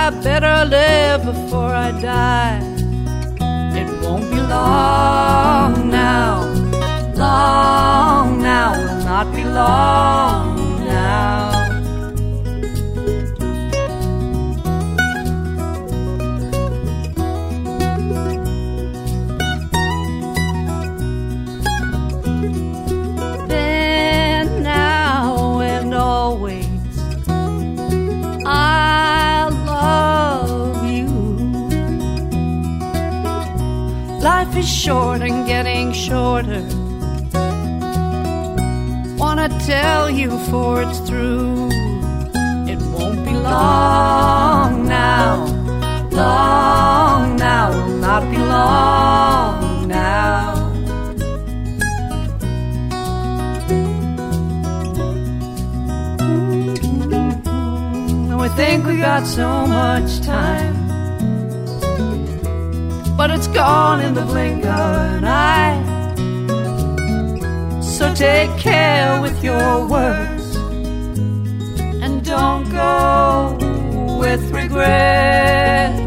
I better live before I die. It won't be long now, long now, will not be long now. Then, now, and always I love you. Life is short and getting shorter. Wanna tell you before it's through. It won't be long now, long now, will not be long now. We think we got so much time, but it's gone in the blink of an eye. So take care with your words, and don't go with regrets.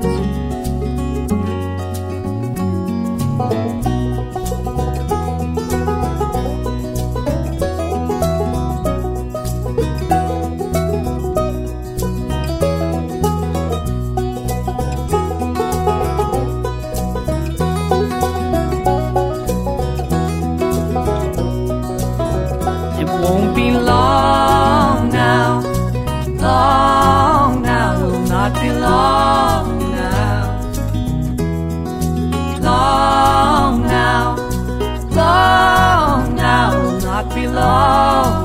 Won't be long now, long now, will not be long now. Long now, long now, will not be long